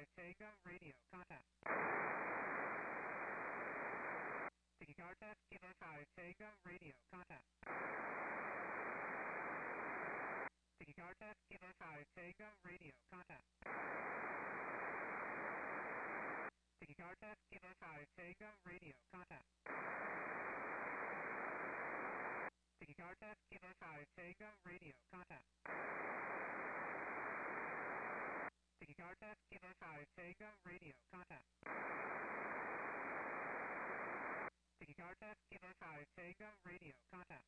5 Tango radio contact. Sticky car test, Kilo 5 Tango radio contact. Sticky car test, Kilo 5 Tango radio contact. Sticky car test, Kilo 5 Tango radio contact. Sticky car test, Kilo 5 Tango radio contact. Sticky car test, Kilo 5 Tango radio contact. Sticky car test, Kilo 5 Tango radio contact.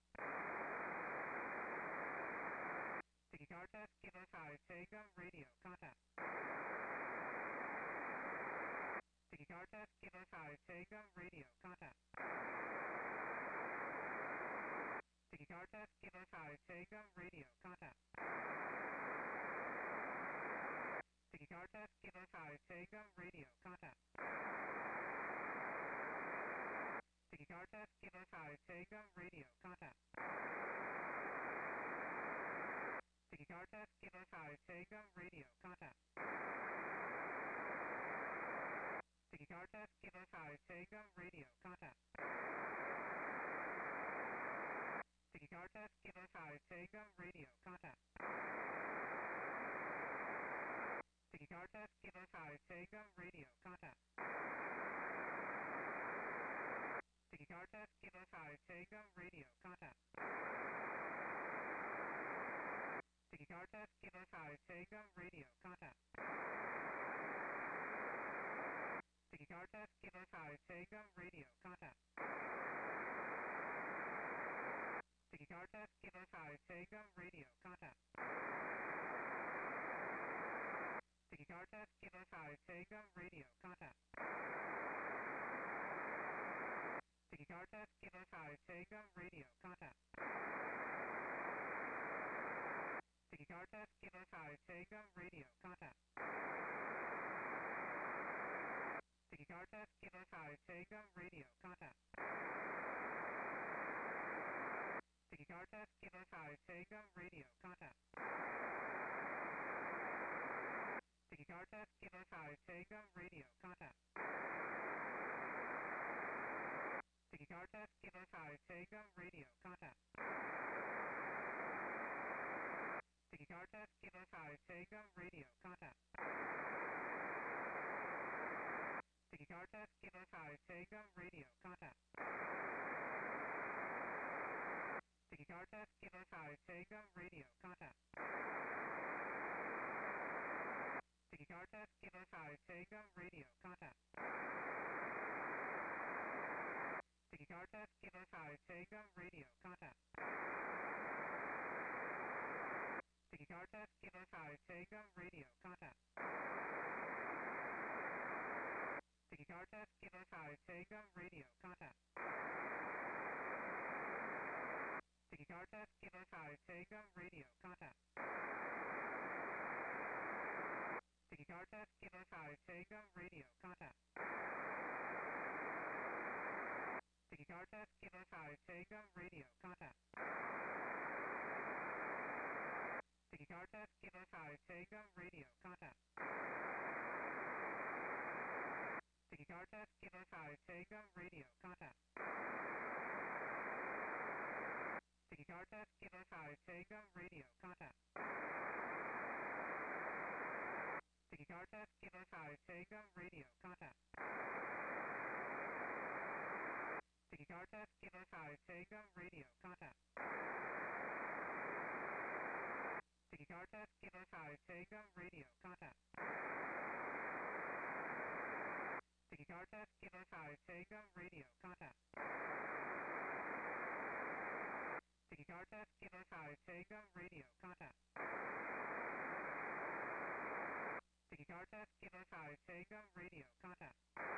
Sticky car test, Kilo 5 Tango radio contact. Sticky car test, Kilo 5 Tango radio contact. Sticky car test, Kilo 5 Tango radio contact. Sticky car test, Kilo 5 Tango radio contact. Sticky car test, Kilo 5 Tango radio contact. Sticky car test, Kilo 5 Tango radio contact. Sticky car test, Kilo 5 Tango radio contact. Sticky car test, Kilo 5 Tango radio contact. Sticky car test, Kilo 5 Tango radio contact. Sticky car test, Kilo 5 Tango radio contact. Sticky car test, Kilo 5 Tango radio contact. Sticky car test, Kilo 5 Tango radio contact. Sticky car test, Kilo 5 Tango radio contact. Sticky car test, Kilo 5 Tango radio contact. Sticky car test, Kilo 5 Tango radio contact. Sticky car test, Kilo 5 Tango radio contact. Sticky car test, Kilo 5 Tango radio contact. Sticky car test, Kilo 5 Tango radio contact. Sticky car test, Kilo 5 Tango radio contact. Sticky car test, Kilo 5 Tango radio contact. Sticky car test, Kilo 5 Tango radio contact. Sticky car test, Kilo 5 Tango radio contact. Sticky car test, Kilo 5 Tango radio contact. Sticky car test, Kilo 5 Tango radio contact. Sticky car test, Kilo 5 Tango radio contact. Sticky car test, Kilo 5 Tango radio contact. Sticky car test, Kilo 5 Tango radio contact. Sticky car test, Kilo 5 Tango radio contact. Sticky car test, Kilo 5 Tango radio contact. Sticky car test, Kilo 5 Tango radio contact. Sticky car test, Kilo 5 Tango radio contact. Sticky car test, Kilo 5 Tango radio contact. Sticky car test, Kilo 5 Tango radio contact. Sticky car test, Kilo 5 Tango radio contact. Sticky car test, Kilo 5 Tango radio contact. Sticky car test, Kilo 5 Tango radio contact. Sticky car test, Kilo 5 Tango radio contact. Sticky car test, Kilo 5 Tango radio contact. Sticky car test, Kilo 5 Tango radio contact.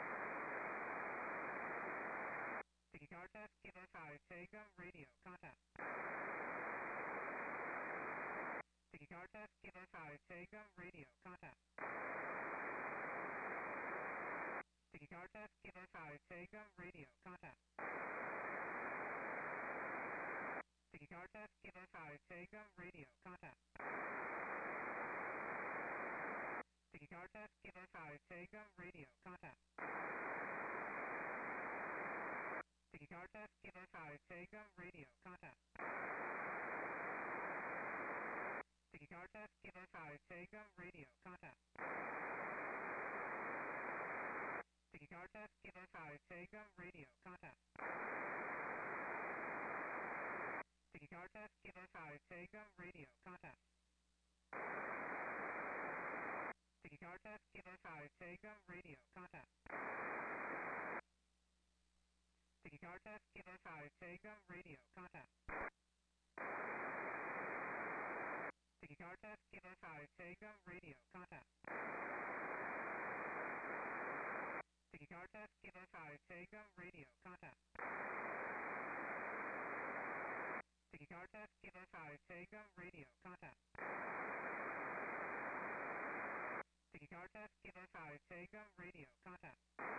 Sticky car test, Kilo 5 Tango radio contact. Sticky car test, Kilo 5 Tango radio contact. Sticky car test, Kilo 5 Tango radio contact. Sticky car test, Kilo 5 Tango radio contact. Sticky car test, Kilo 5, Tango, radio, contact. Sticky car test, Kilo 5, Tango, radio, contact. Sticky car test, Kilo 5, Tango, radio, contact. Sticky car test, Kilo 5, Tango, radio, contact. Sticky car test, Kilo 5, Tango, radio, contact. Sticky car test, Kilo 5, Tango, radio, contact. Sticky car test, Kilo 5, Tango, radio, contact. Sticky car test, Kilo 5, Tango, radio, contact. Sticky car test, Kilo 5, Tango, radio, contact. Sticky car test, Kilo 5, Tango, radio, contact. Sticky car test, Kilo 5, Tango, radio, contact.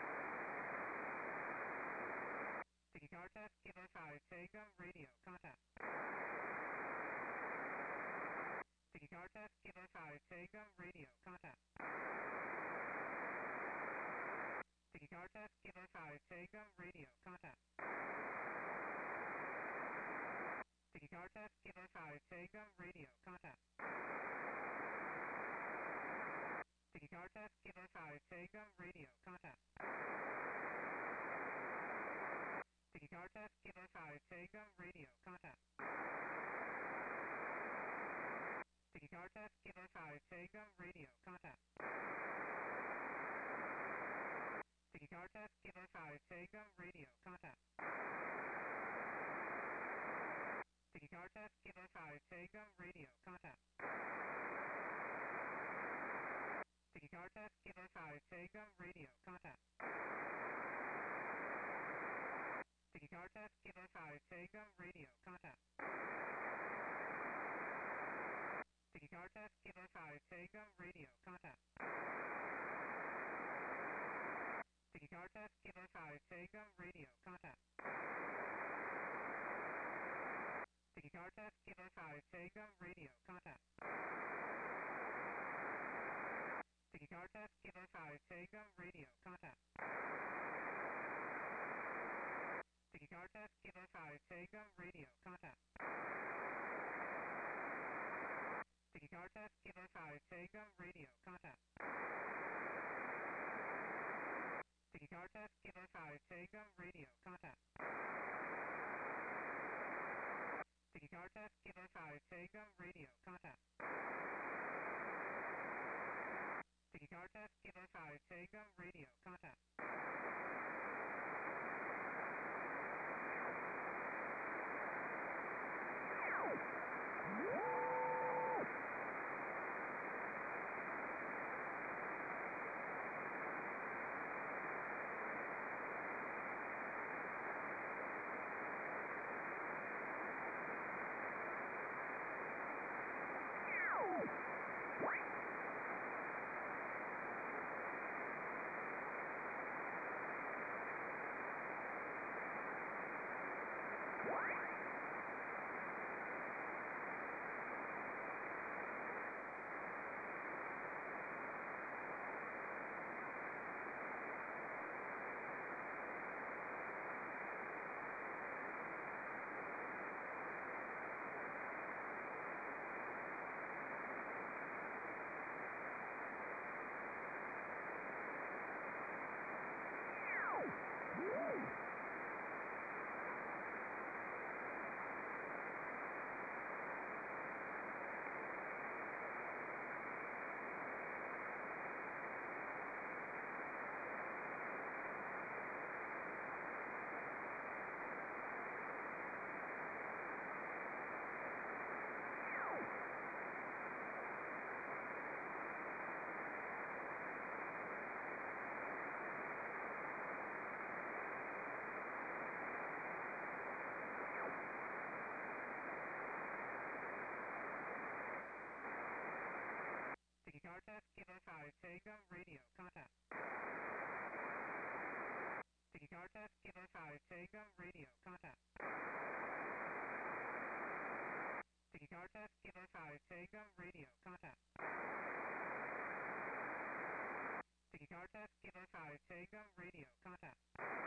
Sticky car test, Kilo 5, Tango, radio, contact. Sticky car test, Kilo 5, Tango, radio, contact. Sticky car test, Kilo 5, Tango, radio, contact. Sticky car test, Kilo 5, Tango, radio, contact. Sticky car test, Kilo 5, Tango, radio, contact. Sticky car test, Kilo 5, Tango, radio, contact. Sticky car test, Kilo 5, Tango, radio, contact. Sticky car test, Kilo 5, Tango, radio, contact. Sticky car test, Kilo 5, Tango, radio, contact. Sticky car test, Kilo 5, Tango, radio, contact. Sticky car test, Kilo 5, Tango, radio, contact. Sticky car test, Kilo 5, Tango, radio, contact. Sticky car test, Kilo 5, Tango, radio, contact. Sticky car test, Kilo 5, Tango, radio, contact. Sticky car test, Kilo 5, Tango, radio, contact. Sticky car test, Kilo 5, Tango, radio, contact. Sticky car test, Kilo 5, Tango, radio, contact. Sticky car test, Kilo 5, Tango, radio, contact. Sticky car test, Kilo 5, Tango, radio, contact. Sticky car test, Kilo 5, Tango, radio, contact. Sticky car test, Kilo 5, Tango, radio, contact. Sticky car test, Kilo 5, Tango, radio, contact. Sticky car test, Kilo 5, Tango, radio, contact. Car test, Kilo 5, Tango, radio, contact.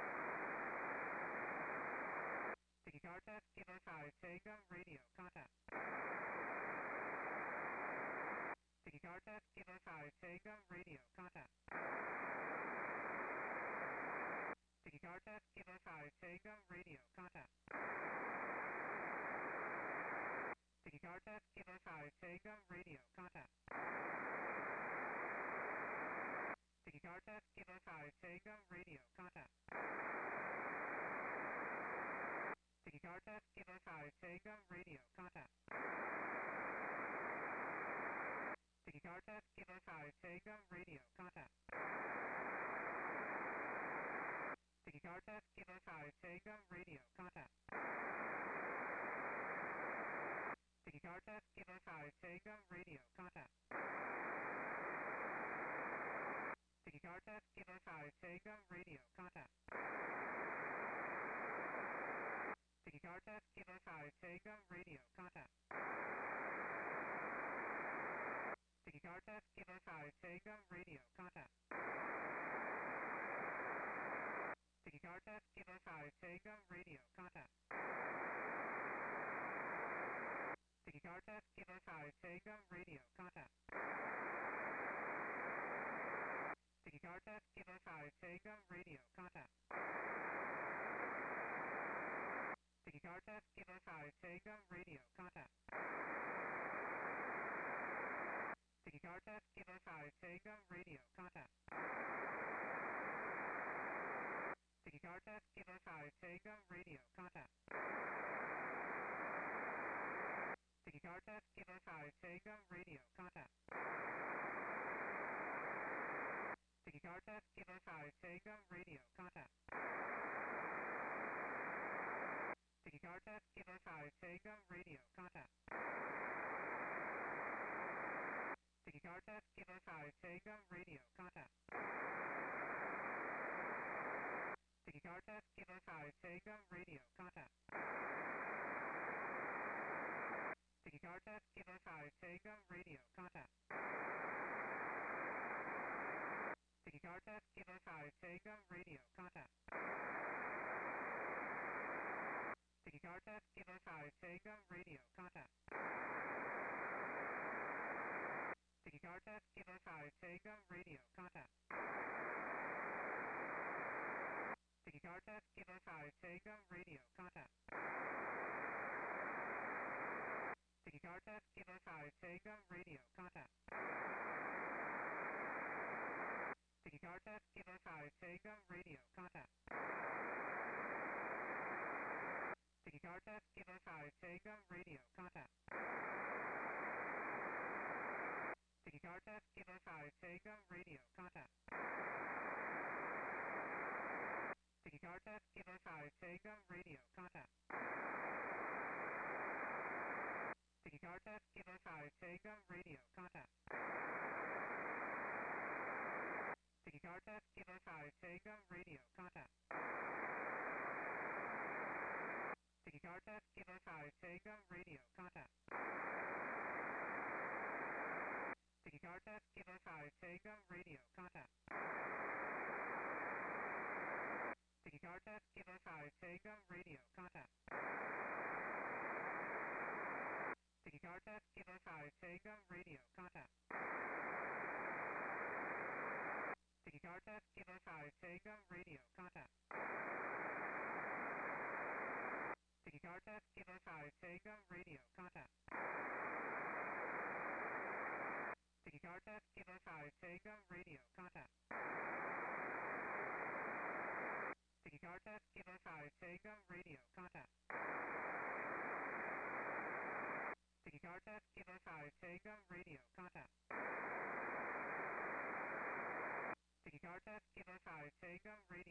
Sticky car test, Kilo 5, Tango, radio, contact. Sticky car test, Kilo 5, Tango, radio, contact. Sticky car test, Kilo 5, Tango, radio, contact. Sticky car test, Kilo 5, Tango, radio, contact. Sticky car test, Kilo 5, Tango, radio, contact. Sticky car test, Kilo 5, Tango, radio, contact. Sticky car test, Kilo 5, Tango, radio, contact. Sticky car test, Kilo 5, Tango, radio, contact. Sticky car test, Kilo 5, Tango, radio, contact. Sticky car test, Kilo 5, Tango, radio, contact. Sticky car test, Kilo 5, Tango, radio, contact. Sticky car test, Kilo 5, Tango, radio, contact. Sticky car test, Kilo 5, Tango, radio, contact. Sticky car test, Kilo 5, Tango, radio, contact. Sticky car test, Kilo 5, Tango, radio, contact. Sticky car test, Kilo 5, Tango, radio, contact. Sticky car test, Kilo 5, Tango, radio, contact. Sticky car test, Kilo 5, Tango, radio, contact. Sticky car test, Kilo 5, Tango, radio, contact. Sticky car test, Kilo 5, Tango, radio, contact. Sticky car test, Kilo 5, Tango, radio, contact. Sticky car test, Kilo 5, Tango, radio, contact. Sticky car test, Kilo 5, Tango, radio, contact. Sticky car test, Kilo 5, Tango, radio, contact. Sticky car test, Kilo 5, Tango, radio, contact. Sticky car test, Kilo 5, Tango, radio, contact. Sticky car test, Kilo 5, Tango, radio, contact. Sticky car test, Kilo 5, Tango, radio, contact. Sticky car test, Kilo 5, Tango, radio, contact. Sticky car test, Kilo 5, Tango, radio, contact. Sticky car test, Kilo 5, Tango, radio, contact. Sticky car test, Kilo 5, Tango, radio, contact. Sticky car test, Kilo 5, Tango, radio, contact. Sticky car test, Kilo 5, Tango, radio, contact. Sticky car test, Kilo 5, Tango, radio, contact. Sticky car test, Kilo 5, Tango, radio, contact. Sticky car test, Kilo 5, Tango, radio, contact. Sticky car test, Kilo 5, Tango, radio, contact. Sticky car test, Kilo 5, Tango, radio, contact. Sticky car test, Kilo 5, Tango, radio, contact. Sticky car test, Kilo 5, Tango, radio, contact. Sticky car test, Kilo 5, Tango, radio, contact. Sticky car test, Kilo 5, Tango, radio, contact. Sticky car test, Kilo 5, Tango, radio, contact. Sticky car test, Kilo 5, Tango, radio.